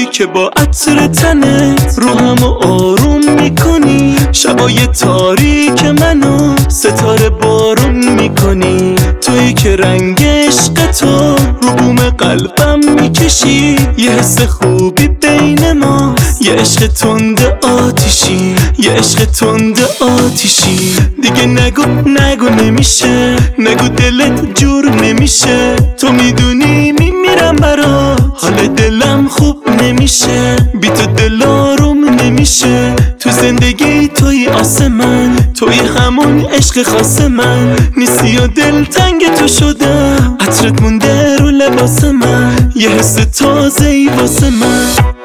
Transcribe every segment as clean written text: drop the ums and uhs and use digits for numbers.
که با عطر تنت روحمو آروم میکنی، شبای تاریک منو ستاره بارون میکنی. تویی که رنگ عشق تو رو بوم قلبم میکشی، یه حس خوبی بین ما، یه عشق تند آتیشی، یه عشق تند آتیشی. دیگه نگو نمیشه، نگو دلت جور نمیشه. تو میدونی میمیرم برا، حال دلم خوب نمیشه، بی تو دل آروم نمیشه. تو زندگی توی آسمان، توی همون عشق خاص من، نیستی و دل تنگ تو شدم، عطرت مونده رو لباس من، یه حس تازه ای واسه من.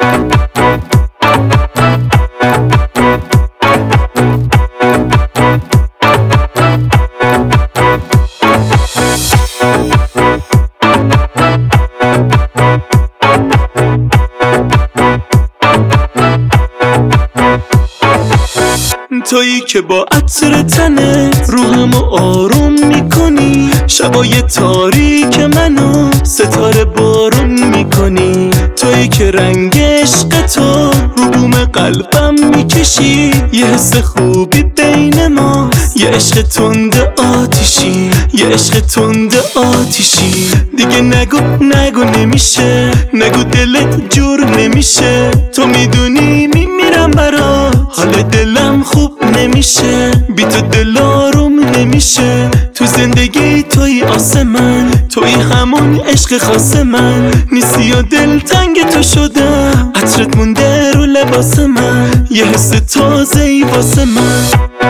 تویی که با عطر تنت روحمو آروم میکنی، شبای تاریک منو ستاره بارون میکنی. تویی که رنگ عشق تو رو بوم قلبم میکشی، یه حس خوبی بین ما، یه عشق تند آتیشی، یه عشق تند آتیشی. دیگه نگو نمیشه، نگو دلت جور نمیشه. تو میدونی میمیرم برا، حال دلم خوب نمیشه، بی تو دل آروم نمیشه. تو زندگی توی آسمان، توی همون عشق خاص من، نیستی و دل تنگ تو شدم، عطرت مونده رو لباس من، یه حس تازه ای واسه من.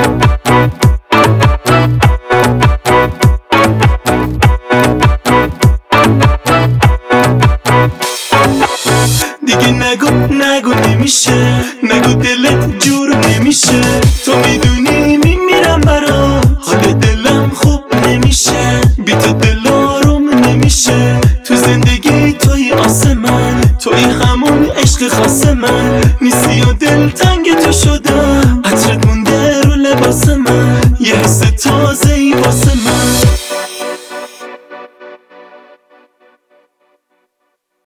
دیگه نگو نمیشه، نگو دلت جور نمیشه. تو میدونی میمیرم برا، حال دلم خوب نمیشه، بی تو دل آروم نمیشه. تو زندگی توی آسمان، توی همون عشق خاص من، نیستی و دل تنگ تو شده،